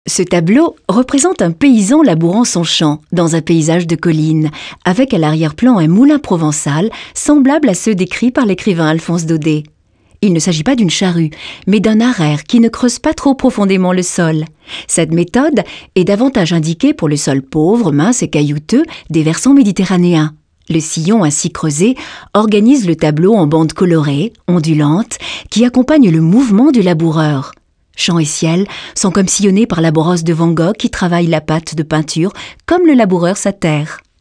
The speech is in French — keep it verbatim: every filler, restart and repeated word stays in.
Ce tableau représente un paysan labourant son champ dans un paysage de collines, avec à l'arrière-plan un moulin provençal semblable à ceux décrits par l'écrivain Alphonse Daudet. Il ne s'agit pas d'une charrue, mais d'un araire qui ne creuse pas trop profondément le sol. Cette méthode est davantage indiquée pour le sol pauvre, mince et caillouteux des versants méditerranéens. Le sillon ainsi creusé organise le tableau en bandes colorées, ondulantes, qui accompagnent le mouvement du laboureur. Champ et ciel sont comme sillonnés par la brosse de Van Gogh qui travaille la pâte de peinture comme le laboureur sa terre.